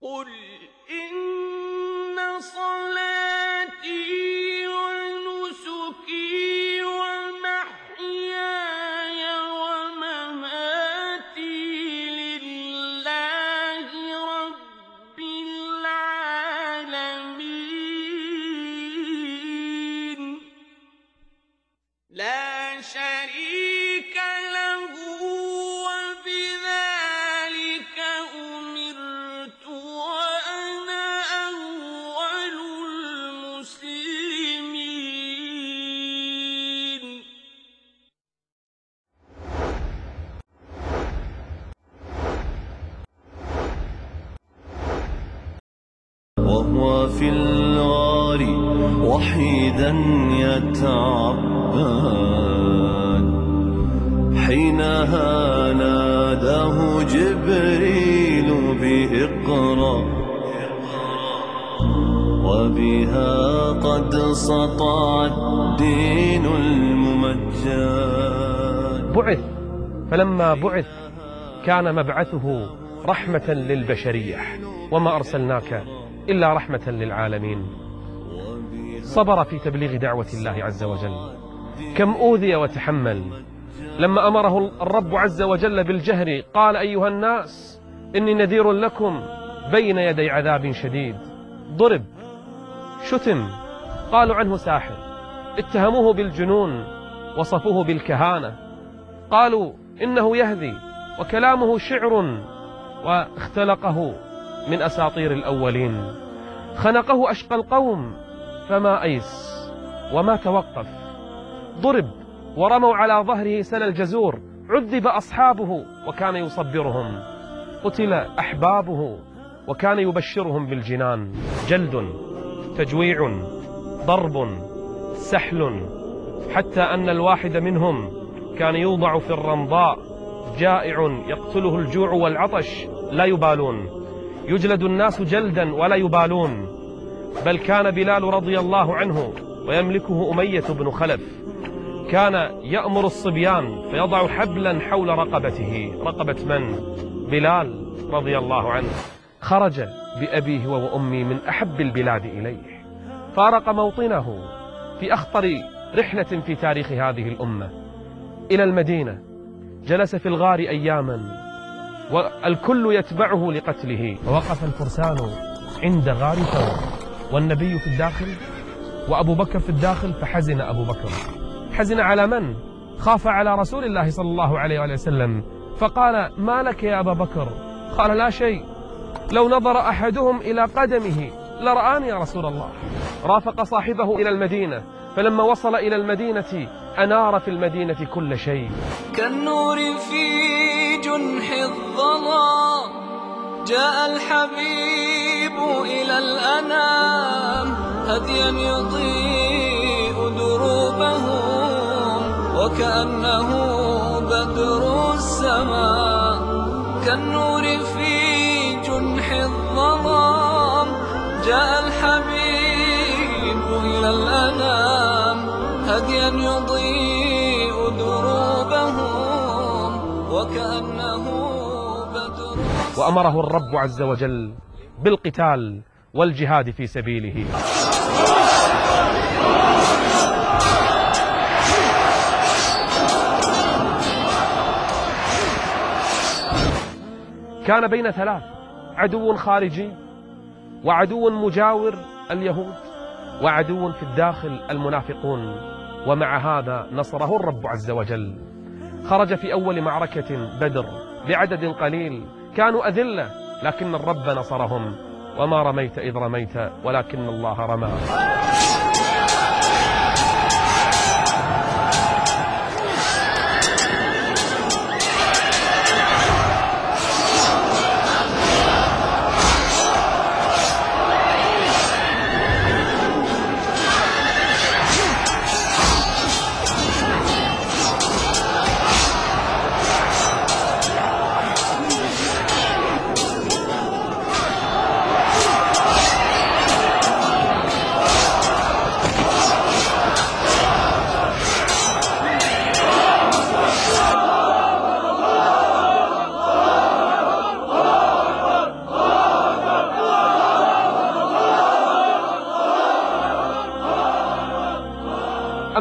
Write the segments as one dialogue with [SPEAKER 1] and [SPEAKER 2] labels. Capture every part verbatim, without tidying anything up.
[SPEAKER 1] قل إن صلاتي ونسكي ومحياي ومماتي لله رب العالمين لا شريك له وبذلك أمرت وأنا أول المسلمين.
[SPEAKER 2] وهو في الغار وحيدا يتعبد حينها ناداه جبريل بإقرأ وبها قد سطع الدين الممجد.
[SPEAKER 3] بعث، فلما بعث كان مبعثه رحمة للبشرية، وما أرسلناك إلا رحمة للعالمين. صبر في تبليغ دعوة الله عز وجل، كم أوذي وتحمل. لما أمره الرب عز وجل بالجهر قال: أيها الناس إني نذير لكم بين يدي عذاب شديد. ضرب، شتم، قالوا عنه ساحر، اتهموه بالجنون، وصفوه بالكهانة، قالوا إنه يهذي وكلامه شعر واختلقه من أساطير الأولين. خنقه أشقى القوم فما أيس وما توقف. ضرب ورموا على ظهره سل الجزور، عذب أصحابه وكان يصبرهم، قتل أحبابه وكان يبشرهم بالجنان. جلد، تجويع، ضرب، سحل، حتى أن الواحد منهم كان يوضع في الرمضاء جائع يقتله الجوع والعطش لا يبالون. يجلد الناس جلدا ولا يبالون. بل كان بلال رضي الله عنه ويملكه أمية بن خلف كان يأمر الصبيان فيضع حبلا حول رقبته. رقبة من؟ بلال رضي الله عنه. خرج بأبيه وأمي من أحب البلاد إليه، فارق موطنه في أخطر رحلة في تاريخ هذه الأمة إلى المدينة. جلس في الغار أياما والكل يتبعه لقتله. ووقف الفرسان عند غار ثور والنبي في الداخل وأبو بكر في الداخل، فحزن أبو بكر. حزن على من؟ خاف على رسول الله صلى الله عليه وآله وسلم، فقال: ما لك يا أبا بكر؟ قال: لا شيء، لو نظر أحدهم إلى قدمه لرآني يا رسول الله. رافق صاحبه إلى المدينة، فلما وصل إلى المدينة أنار في المدينة كل شيء.
[SPEAKER 1] كالنور في جنح الظلام جاء الحبيب إلى الأنام، هديا يضيء دروبهم وكأنه بدر السماء. كالنور في جنح الظلام جاء الحبيب إلى الأنام، هديا يضيء دروبهم وكأنه بدر.
[SPEAKER 3] وأمره الرب عز وجل بالقتال والجهاد في سبيله. كان بين ثلاث: عدو خارجي، وعدو مجاور اليهود، وعدو في الداخل المنافقون. ومع هذا نصره الرب عز وجل. خرج في أول معركة بدر بعدد قليل، كانوا أذلة، لكن الرب نصرهم. وما رميت إذ رميت ولكن الله رمى.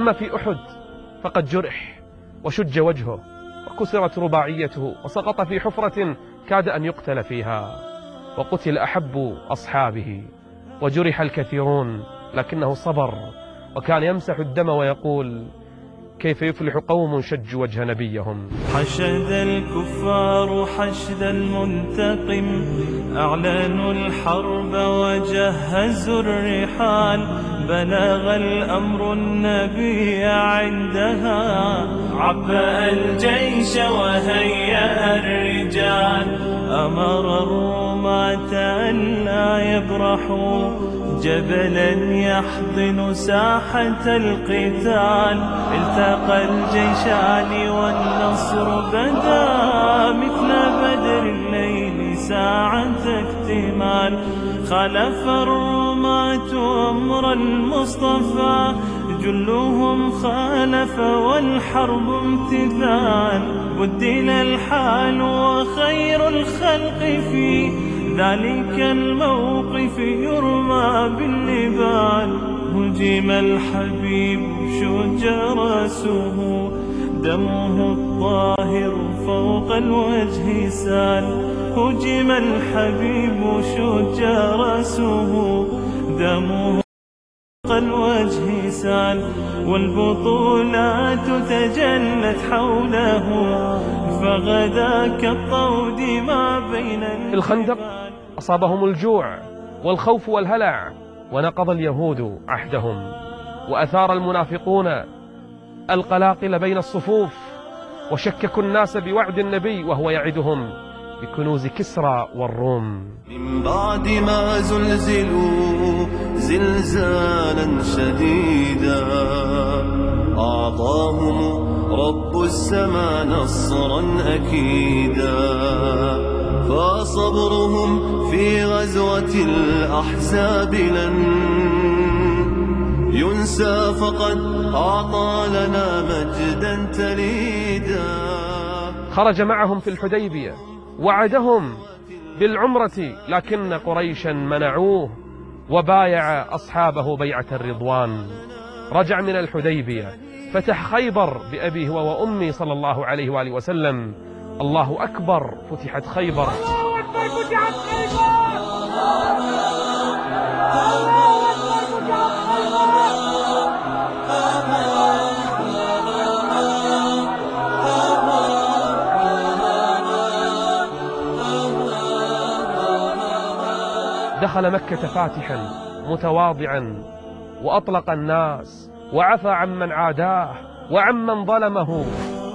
[SPEAKER 3] أما في أحد فقد جرح وشج وجهه وكسرت رباعيته وسقط في حفرة كاد أن يقتل فيها، وقتل أحب أصحابه وجرح الكثيرون، لكنه صبر وكان يمسح الدم ويقول: كيف يفلح قوم شجوا وجه نبيهم.
[SPEAKER 2] حشد الكفار حشد المنتقم، أعلنوا الحرب وجهزوا الرحال، بلغ الأمر النبي عندها، عبأ الجيش وهيأ الرجال، أمر الرماة أن لا يبرحوا، جبلا يحضن ساحة القتال، التقى الجيشان والنصر بدا، مثل بدر الليل ساعة اكتمال، خلف الرماة أمر المصطفى، جلهم خالف والحرب امتثال، بدل الحال وخير الخلق في ذلك الموقف يرمى بالنبال، هجم الحبيب شج رأسه، دمه الطاهر فوق الوجه سال، هجم الحبيب شج رأسه، دمه فوق الوجه سال، والبطولات تجلت حوله، فغدا كالطود ما بين.
[SPEAKER 3] في الخندق أصابهم الجوع والخوف والهلع، ونقض اليهود عهدهم، وأثار المنافقون القلاقل بين الصفوف، وشككوا الناس بوعد النبي وهو يعدهم بكنوز كسرى والروم.
[SPEAKER 2] من بعد ما زلزلوا زلزالا شديدا، أعطاهم رب السماء نصرا أكيدا، فصبرهم في غزوة الأحزاب لن ينسى، فقد أعطى لنا مجدا تليدا.
[SPEAKER 3] خرج معهم في الحديبية، وعدهم بالعمرة، لكن قريشا منعوه، وبايع أصحابه بيعة الرضوان. رجع من الحديبية، فتح خيبر بأبيه وأمي صلى الله عليه وآله وسلم. الله أكبر، فتحت خيبر.
[SPEAKER 4] الله أكبر، فتحت خيبر.
[SPEAKER 3] دخل مكة فاتحا متواضعا، وأطلق الناس، وعفى عمن عاداه وعمن ظلمه.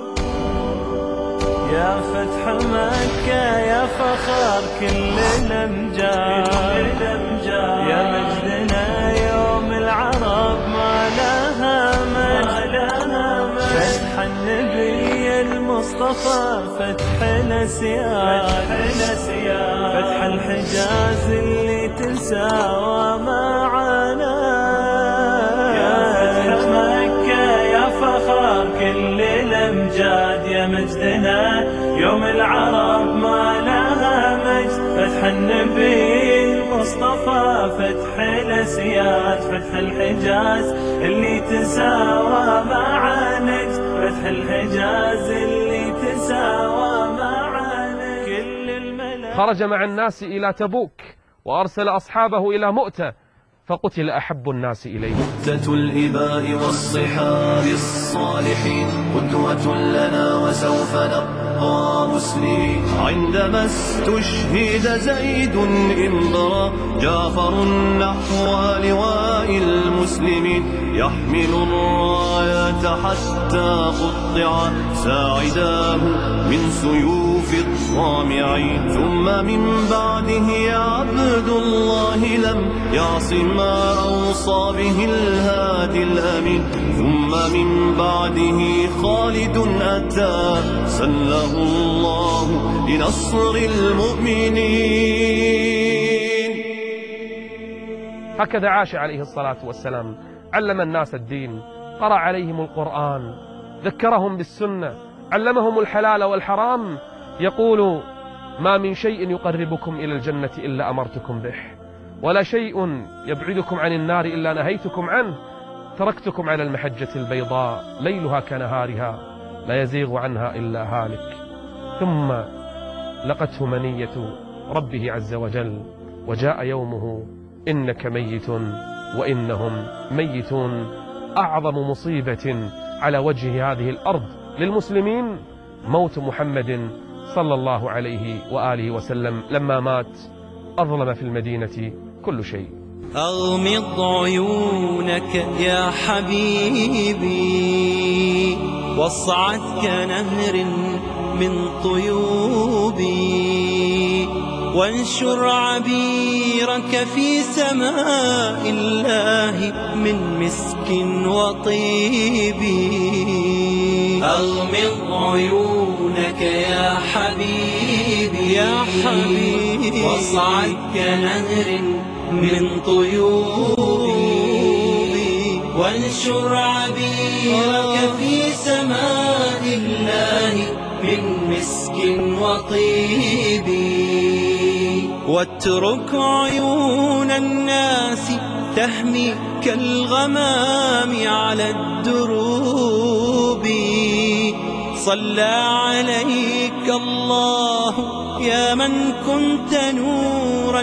[SPEAKER 2] يا فتح مكة يا فخر كل الأمجاد، يا مجدنا يوم العرب ما لها مجد، فتح النبي المصطفى فتح الأسياد، فتح الحجاز اللي تساوى معنا، يا فتح مكة يا فخر كل الأمجاد، يا مجدنا يوم العرب ما لها مجد، فتح النبي المصطفى فتح الأسياد، فتح الحجاز اللي تساوى مع نجد، فتح الحجاز اللي تساوى مع نجد. كل الملائكة
[SPEAKER 3] خرج مع الناس إلى تبوك، وأرسل أصحابه إلى مؤتة، فقتل أحب الناس إليه.
[SPEAKER 2] مؤتة الإباء والصحاب الصالحين، قدوة لنا وسوف نبقى مسلمين. عندما استشهد زيد انبرى جعفر نحو لواء المسلمين، يحمل الراية حتى قطع ساعداه من سيوف الطامعين. ثم من بعده عبد الله لم يعص ما أوصى به الهادي الأمين. ثم من بعده خالد أتى سله الله لنصر المؤمنين.
[SPEAKER 3] هكذا عاش عليه الصلاة والسلام، علم الناس الدين، قرأ عليهم القرآن، ذكرهم بالسنة، علمهم الحلال والحرام. يقول: ما من شيء يقربكم إلى الجنة إلا أمرتكم به، ولا شيء يبعدكم عن النار إلا نهيتكم عنه، تركتكم على المحجة البيضاء ليلها كنهارها لا يزيغ عنها إلا هالك. ثم لقته منية ربه عز وجل وجاء يومه إنك ميت وإنهم ميتون. أعظم مصيبة على وجه هذه الأرض للمسلمين موت محمد صلى الله عليه وآله وسلم. لما مات أظلم في المدينة كل شيء.
[SPEAKER 5] أغمض عيونك يا حبيبي واصعد كنهر من طيوبي وانشر عبيرك في سماء الله من مسك وطيب. أغمض عيونك يا حبيبي يا حبيبي واصعد كنهر من طيوبي وانشر عبيرك في سماء الله من مسك وطيب. واترك عيون الناس تهمي كالغمام على الدروب. صلى عليك الله يا من كنت نورا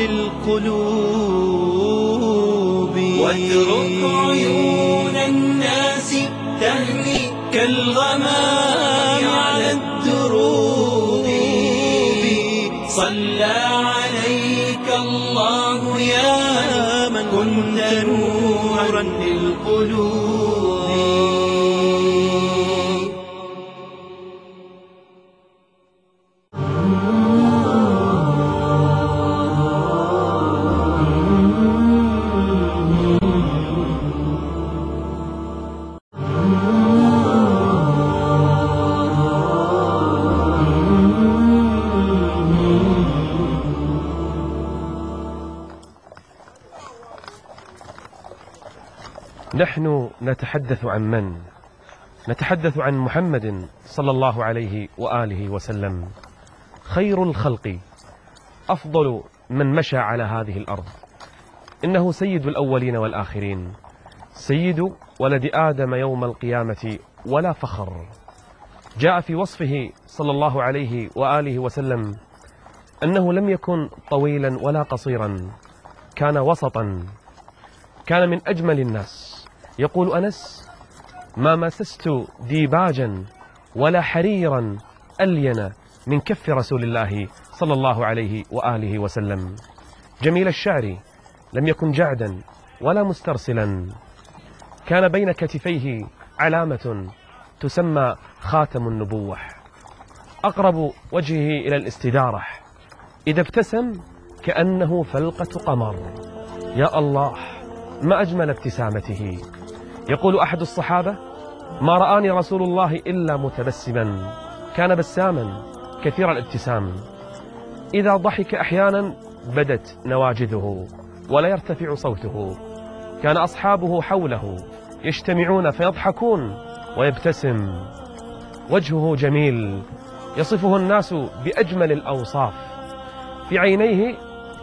[SPEAKER 5] للقلوب. واترك عيون الناس تهمي كالغمام على الدروب. صلى عليك الله يا من كنت نورا للقلوب.
[SPEAKER 3] نحن نتحدث عن من؟ نتحدث عن محمد صلى الله عليه وآله وسلم، خير الخلق، أفضل من مشى على هذه الأرض. إنه سيد الأولين والآخرين، سيد ولد آدم يوم القيامة ولا فخر. جاء في وصفه صلى الله عليه وآله وسلم أنه لم يكن طويلا ولا قصيرا، كان وسطا، كان من أجمل الناس. يقول أنس: ما مسست ديباجا ولا حريرا ألين من كف رسول الله صلى الله عليه وآله وسلم. جميل الشعر، لم يكن جعدا ولا مسترسلا، كان بين كتفيه علامة تسمى خاتم النبوة، أقرب وجهه إلى الاستدارة، إذا ابتسم كأنه فلقة قمر. يا الله ما أجمل ابتسامته. يقول أحد الصحابة: ما رآني رسول الله إلا متبسما، كان بساما كثير الابتسام، إذا ضحك أحيانا بدت نواجذه ولا يرتفع صوته، كان أصحابه حوله يجتمعون فيضحكون ويبتسم. وجهه جميل يصفه الناس بأجمل الأوصاف، في عينيه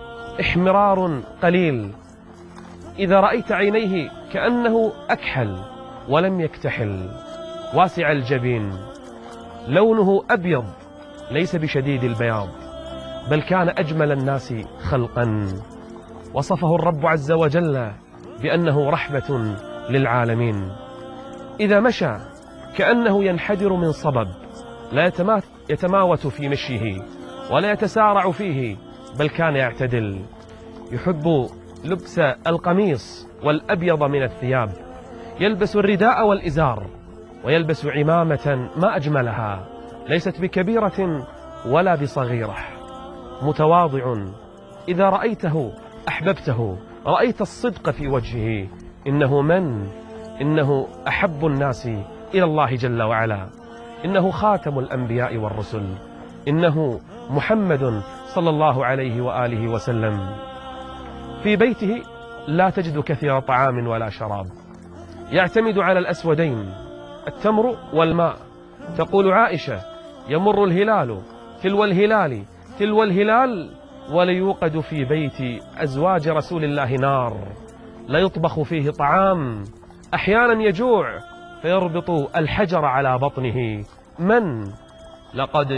[SPEAKER 3] احمرار قليل، إذا رأيت عينيه كأنه أكحل ولم يكتحل، واسع الجبين، لونه أبيض ليس بشديد البياض، بل كان أجمل الناس خلقا. وصفه الرب عز وجل بأنه رحمة للعالمين. إذا مشى كأنه ينحدر من صبب، لا يتماوت في مشيه ولا يتسارع فيه، بل كان يعتدل. يحب لبس القميص والأبيض من الثياب، يلبس الرداء والإزار، ويلبس عمامة ما أجملها، ليست بكبيرة ولا بصغيرة، متواضع، إذا رأيته أحببته، رأيت الصدق في وجهه. إنه من؟ إنه أحب الناس إلى الله جل وعلا، إنه خاتم الأنبياء والرسل، إنه محمد صلى الله عليه وآله وسلم. في بيته لا تجد كثير طعام ولا شراب، يعتمد على الأسودين، التمر والماء. تقول عائشة: يمر الهلال تلو الهلال تلو الهلال وليوقد في بيت أزواج رسول الله نار، لا يطبخ فيه طعام أحيانا يجوع فيربط الحجر على بطنه. من؟ لقد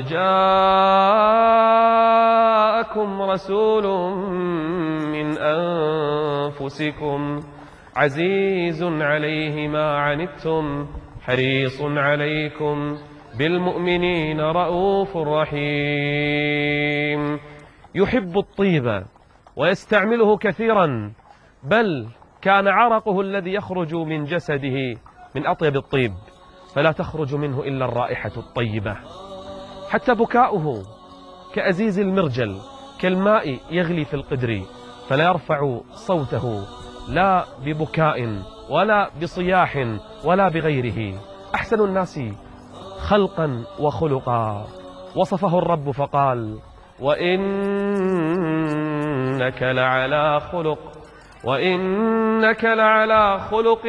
[SPEAKER 3] جاءكم رسول من أنفسكم عزيز عليه ما عنتم حريص عليكم بالمؤمنين رؤوف رحيم. يحب الطيب ويستعمله كثيرا، بل كان عرقه الذي يخرج من جسده من أطيب الطيب، فلا تخرج منه إلا الرائحة الطيبة. حتى بكاؤه كأزيز المرجل، كالماء يغلي في القدر، فلا يرفع صوته لا ببكاء ولا بصياح ولا بغيره. أحسن الناس خلقا وخلقا، وصفه الرب فقال: وإنك لعلى خلق وإنك لعلى خلق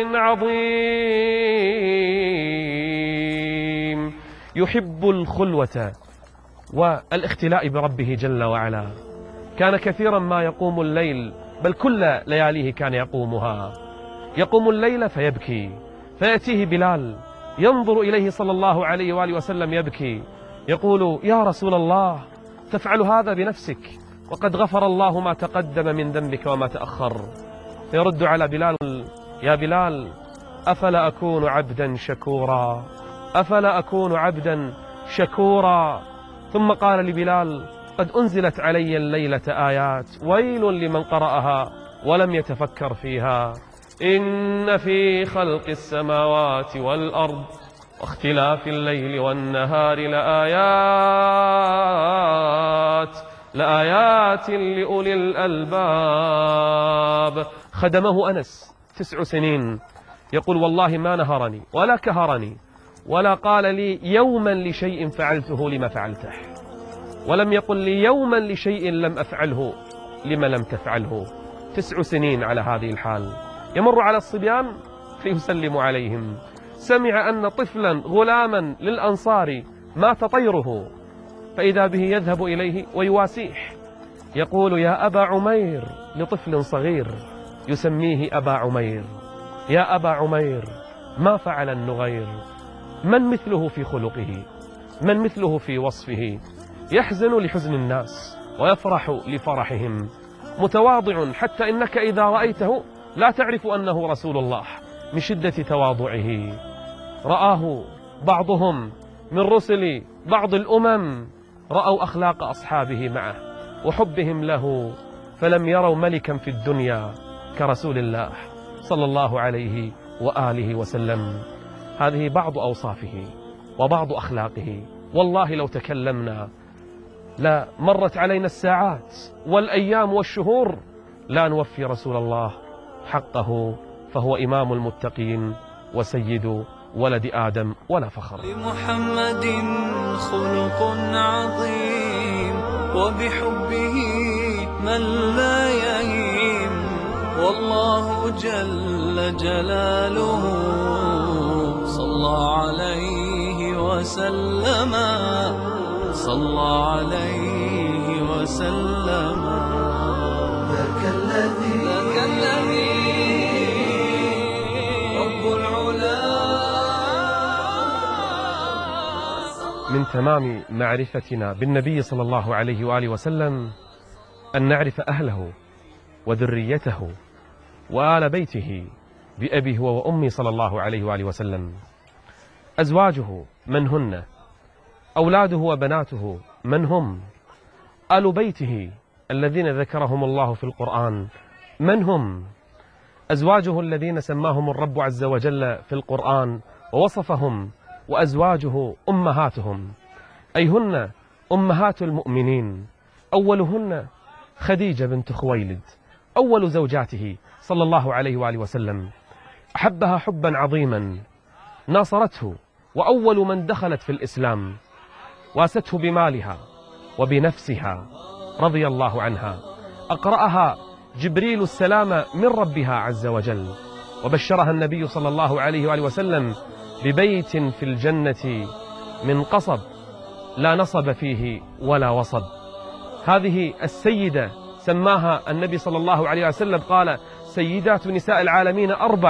[SPEAKER 3] عظيم. يحب الخلوة والاختلاء بربه جل وعلا. كان كثيرا ما يقوم الليل، بل كل لياليه كان يقومها. يقوم الليل فيبكي، فيأتيه بلال ينظر إليه صلى الله عليه وآله وسلم يبكي، يقول: يا رسول الله، تفعل هذا بنفسك وقد غفر الله ما تقدم من ذنبك وما تأخر. فيرد على بلال: يا بلال، أفلا أكون عبدا شكورا أفلا أكون عبدا شكورا ثم قال لبلال: قد أنزلت علي الليلة آيات ويل لمن قرأها ولم يتفكر فيها. إن في خلق السماوات والأرض واختلاف الليل والنهار لآيات لآيات لأولي الألباب. خدمه أنس تسع سنين، يقول: والله ما نهرني ولا كهرني ولا قال لي يوما لشيء فعلته لما فعلته، ولم يقل لي يوما لشيء لم أفعله لما لم تفعله. تسع سنين على هذه الحال. يمر على الصبيان فيسلم عليهم. سمع أن طفلا غلاما للأنصار مات طيره، فإذا به يذهب إليه ويواسيه، يقول: يا أبا عمير، لطفل صغير يسميه أبا عمير: يا أبا عمير، ما فعل النغير؟ من مثله في خلقه؟ من مثله في وصفه؟ يحزن لحزن الناس ويفرح لفرحهم، متواضع حتى إنك إذا رأيته لا تعرف أنه رسول الله من شدة تواضعه. رآه بعضهم من رسل بعض الأمم، رأوا أخلاق أصحابه معه وحبهم له، فلم يروا ملكا في الدنيا كرسول الله صلى الله عليه وآله وسلم. هذه بعض أوصافه وبعض أخلاقه. والله لو تكلمنا لا مرت علينا الساعات والأيام والشهور لا نوفي رسول الله حقه، فهو إمام المتقين وسيد ولد آدم ولا فخر.
[SPEAKER 1] لمحمد خلق عظيم وبحبه من لا يهيم، والله جل جلاله صلى عليه وسلم صلى عليه وسلم. ذاك الذي ذاك الذي رب العلا.
[SPEAKER 3] من تمام معرفتنا بالنبي صلى الله عليه وآله وسلم أن نعرف أهله وذريته وآل بيته بأبيه وأمي صلى الله عليه وآله وسلم. أزواجه من هن؟ أولاده وبناته من هم؟ آل بيته الذين ذكرهم الله في القرآن من هم؟ أزواجه الذين سماهم الرب عز وجل في القرآن ووصفهم، وأزواجه أمهاتهم، أي هن أمهات المؤمنين. أولهن خديجة بنت خويلد، أول زوجاته صلى الله عليه وآله وسلم. أحبها حبا عظيما، ناصرته، وأول من دخلت في الإسلام، واسته بمالها وبنفسها رضي الله عنها. أقرأها جبريل السلام من ربها عز وجل، وبشرها النبي صلى الله عليه وآله وسلم ببيت في الجنة من قصب لا نصب فيه ولا وصب. هذه السيدة سماها النبي صلى الله عليه وسلم، قال: سيدات نساء العالمين أربع: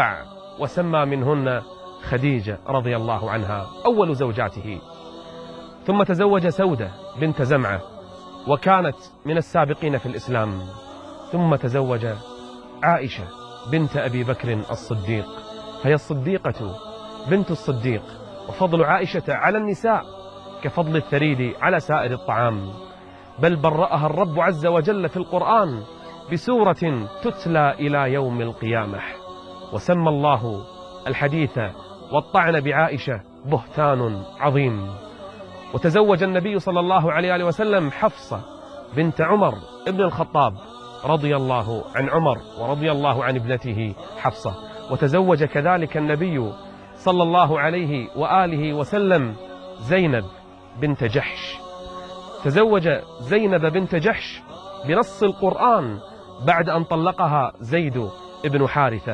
[SPEAKER 3] وسمى منهن خديجة رضي الله عنها أول زوجاته. ثم تزوج سودة بنت زمعة وكانت من السابقين في الإسلام. ثم تزوج عائشة بنت أبي بكر الصديق، هي الصديقة بنت الصديق. وفضل عائشة على النساء كفضل الثريد على سائر الطعام، بل برأها الرب عز وجل في القرآن بسورة تتلى إلى يوم القيامة. وسمى الله الحديث والطعن بعائشة بهتان عظيم. وتزوج النبي صلى الله عليه وسلم حفصة بنت عمر ابن الخطاب رضي الله عن عمر ورضي الله عن ابنته حفصة. وتزوج كذلك النبي صلى الله عليه وآله وسلم زينب بنت جحش. تزوج زينب بنت جحش بنص القرآن بعد أن طلقها زيد بن حارثة.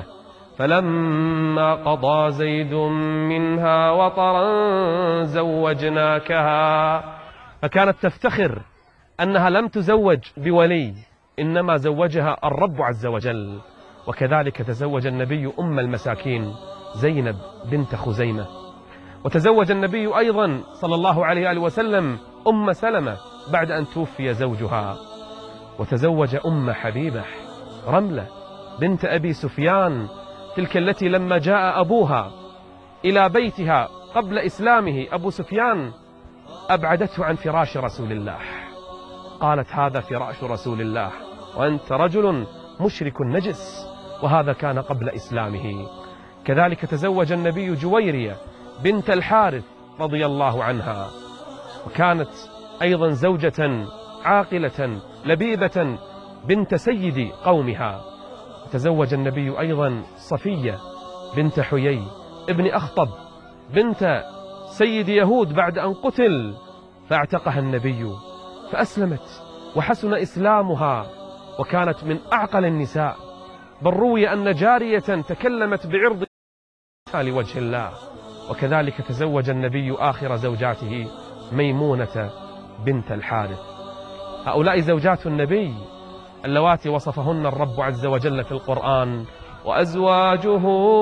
[SPEAKER 3] فلما قضى زيد منها وطرا زوجناكها. فكانت تفتخر أنها لم تزوج بولي، إنما زوجها الرب عز وجل. وكذلك تزوج النبي أم المساكين زينب بنت خزيمة. وتزوج النبي أيضا صلى الله عليه وسلم أم سلمة بعد أن توفي زوجها. وتزوج أم حبيبة رملة بنت أبي سفيان، تلك التي لما جاء أبوها إلى بيتها قبل إسلامه أبو سفيان أبعدته عن فراش رسول الله، قالت هذا فراش رسول الله وأنت رجل مشرك نجس، وهذا كان قبل إسلامه. كذلك تزوج النبي جويرية بنت الحارث رضي الله عنها، وكانت أيضا زوجة عاقلة لبيبة بنت سيد قومها. تزوج النبي أيضا صفية بنت حيي ابن أخطب بنت سيد يهود بعد أن قتل، فاعتقها النبي فأسلمت وحسن إسلامها وكانت من أعقل النساء، بل روي أن جارية تكلمت بعرض لوجه الله. وكذلك تزوج النبي آخر زوجاته ميمونة بنت الحارث. هؤلاء زوجات النبي اللواتي وصفهن الرب عز وجل في القرآن: وأزواجه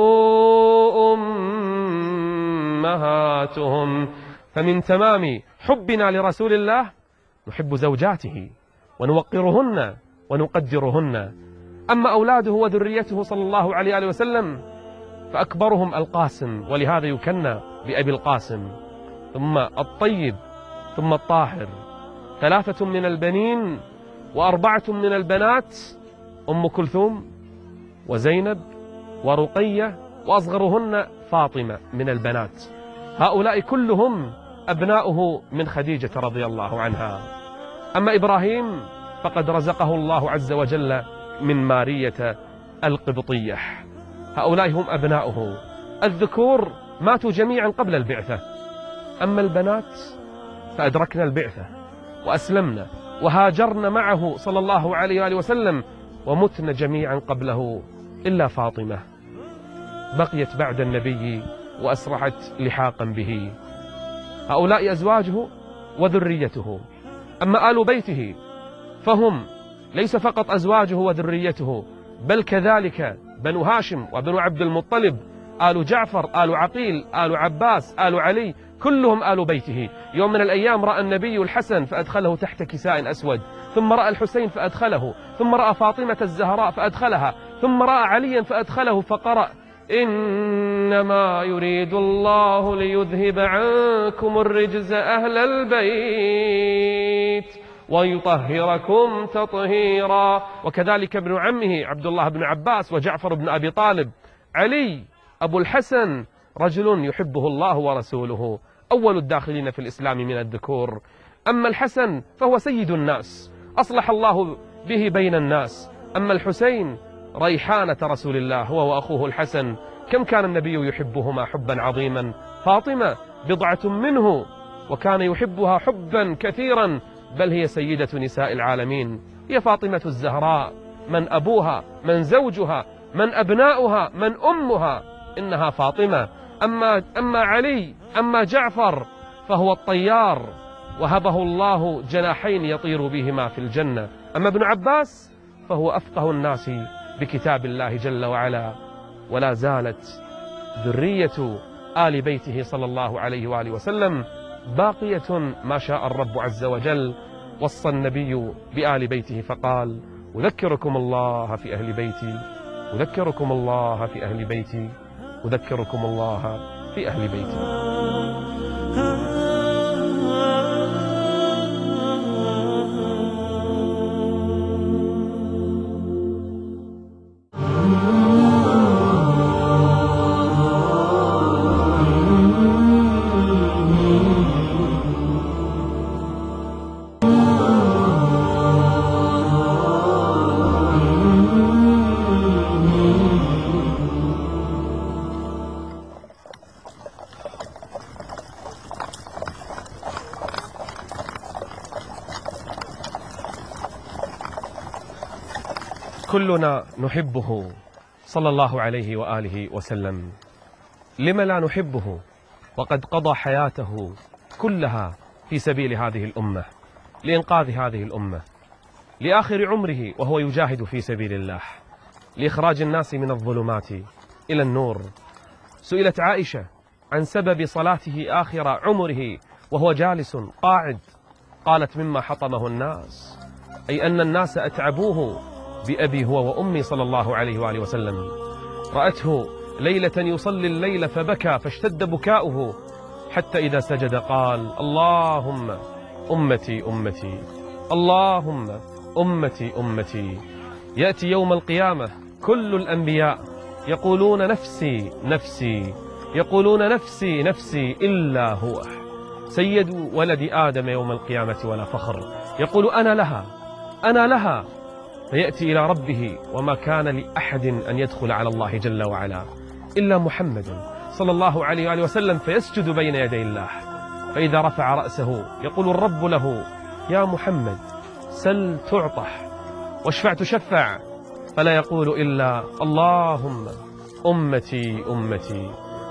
[SPEAKER 3] أمهاتهم. فمن تمام حبنا لرسول الله نحب زوجاته ونوقرهن ونقدرهن. أما أولاده وذريته صلى الله عليه وسلم فأكبرهم القاسم، ولهذا يكنى بأبي القاسم، ثم الطيب، ثم الطاهر. ثلاثة من البنين وأربعة من البنات: أم كلثوم وزينب ورقية، وأصغرهن فاطمة من البنات. هؤلاء كلهم أبناؤه من خديجة رضي الله عنها. أما إبراهيم فقد رزقه الله عز وجل من مارية القبطية. هؤلاء هم أبناؤه. الذكور ماتوا جميعا قبل البعثة، أما البنات فأدركنا البعثة وأسلمنا وهاجرنا معه صلى الله عليه وآله وسلم، ومتنا جميعا قبله إلا فاطمة بقيت بعد النبي وأسرعت لحاقا به. هؤلاء أزواجه وذريته. أما آل بيته فهم ليس فقط أزواجه وذريته، بل كذلك بنو هاشم وبنو عبد المطلب، آل جعفر، آل عقيل، آل عباس، آل علي، كلهم آل بيته. يوم من الأيام رأى النبي الحسن فأدخله تحت كساء أسود، ثم رأى الحسين فأدخله، ثم رأى فاطمة الزهراء فأدخلها، ثم رأى عليا فأدخله، فقرأ: إنما يريد الله ليذهب عنكم الرجز أهل البيت ويطهركم تطهيرا. وكذلك ابن عمه عبد الله بن عباس وجعفر بن أبي طالب. علي أبو الحسن رجل يحبه الله ورسوله، أول الداخلين في الإسلام من الذكور. أما الحسن فهو سيد الناس، أصلح الله به بين الناس. أما الحسين ريحانة رسول الله هو وأخوه الحسن، كم كان النبي يحبهما حبا عظيما. فاطمة بضعة منه وكان يحبها حبا كثيرا، بل هي سيدة نساء العالمين، هي فاطمة الزهراء، من أبوها، من زوجها، من أبناؤها، من أمها، إنها فاطمة. أما, أما علي، أما جعفر فهو الطيار، وهبه الله جناحين يطير بهما في الجنة. أما ابن عباس فهو أفقه الناس بكتاب الله جل وعلا. ولا زالت ذرية آل بيته صلى الله عليه وآله وسلم باقية ما شاء الرب عز وجل. وصى النبي بآل بيته فقال: أذكركم الله في أهل بيتي، أذكركم الله في أهل بيتي، أذكركم الله في أهل بيتي. كلنا نحبه صلى الله عليه وآله وسلم. لم لا نحبه وقد قضى حياته كلها في سبيل هذه الأمة، لإنقاذ هذه الأمة، لآخر عمره وهو يجاهد في سبيل الله، لإخراج الناس من الظلمات إلى النور. سئلت عائشة عن سبب صلاته آخر عمره وهو جالس قاعد، قالت: مما حطمه الناس، أي أن الناس أتعبوه بأبي هو وأمي صلى الله عليه وآله وسلم. رأته ليلة يصلي الليل فبكى فاشتد بكاؤه، حتى إذا سجد قال: اللهم أمتي أمتي، اللهم أمتي أمتي. يأتي يوم القيامة كل الأنبياء يقولون نفسي نفسي، يقولون نفسي نفسي، إلا هو سيد ولد آدم يوم القيامة ولا فخر، يقول: أنا لها أنا لها. فيأتي إلى ربه وما كان لأحد أن يدخل على الله جل وعلا إلا محمد صلى الله عليه وآله وسلم، فيسجد بين يدي الله. فإذا رفع رأسه يقول الرب له: يا محمد سل تعطح، واشفع تشفع، فلا يقول إلا: اللهم أمتي أمتي،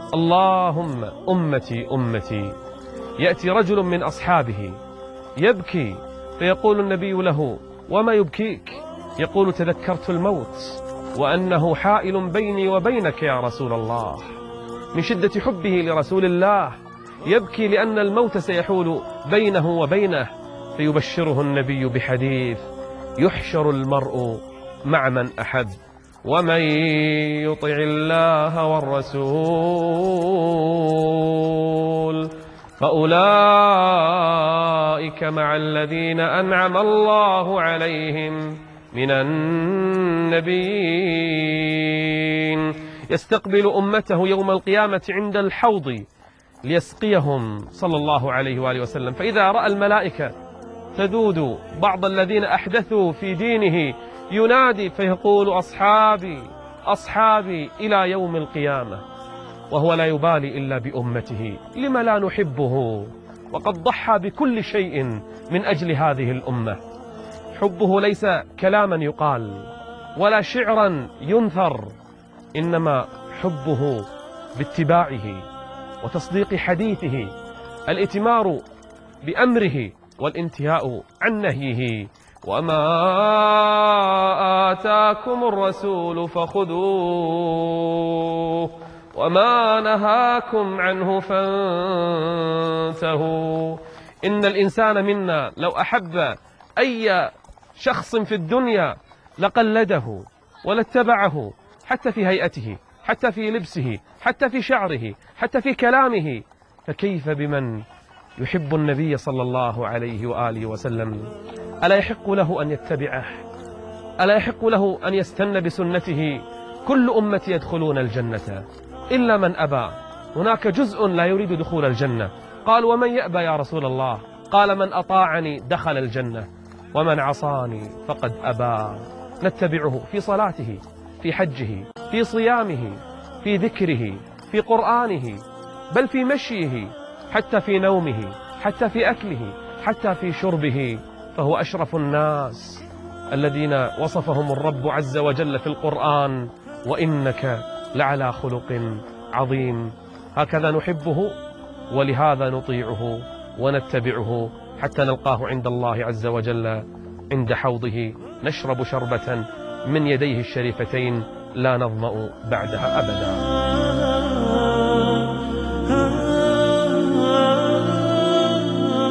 [SPEAKER 3] اللهم أمتي أمتي. يأتي رجل من أصحابه يبكي، فيقول النبي له: وما يبكيك؟ يقول: تذكرت الموت وأنه حائل بيني وبينك يا رسول الله. من شدة حبه لرسول الله يبكي لأن الموت سيحول بينه وبينه. فيبشره النبي بحديث: يحشر المرء مع من أحب، ومن يطع الله والرسول فأولئك مع الذين أنعم الله عليهم من النبيين. يستقبل أمته يوم القيامة عند الحوض ليسقيهم صلى الله عليه وآله وسلم. فإذا رأى الملائكة تذود بعض الذين أحدثوا في دينه ينادي فيقول: أصحابي أصحابي إلى يوم القيامة، وهو لا يبالي إلا بأمته. لم لا نحبه وقد ضحى بكل شيء من أجل هذه الأمة؟ حبه ليس كلاما يقال ولا شعرا ينثر، إنما حبه باتباعه وتصديق حديثه، الائتمار بأمره والانتهاء عن نهيه. وما آتاكم الرسول فخذوه وما نهاكم عنه فانتهوا. إن الإنسان منا لو أحب أي شخص في الدنيا لقلده ولاتبعه، حتى في هيئته، حتى في لبسه، حتى في شعره، حتى في كلامه. فكيف بمن يحب النبي صلى الله عليه وآله وسلم؟ ألا يحق له أن يتبعه؟ ألا يحق له أن يستنى بسنته؟ كل أمتي يدخلون الجنة إلا من أبى. هناك جزء لا يريد دخول الجنة. قال: ومن يأبى يا رسول الله؟ قال: من أطاعني دخل الجنة ومن عصاني فقد أبى. نتبعه في صلاته، في حجه، في صيامه، في ذكره، في قرآنه، بل في مشيه، حتى في نومه، حتى في أكله، حتى في شربه. فهو أشرف الناس الذين وصفهم الرب عز وجل في القرآن: وإنك لعلى خلق عظيم. هكذا نحبه، ولهذا نطيعه ونتبعه حتى نلقاه عند الله عز وجل عند حوضه، نشرب شربة من يديه الشريفتين لا نظمأ بعدها أبدا.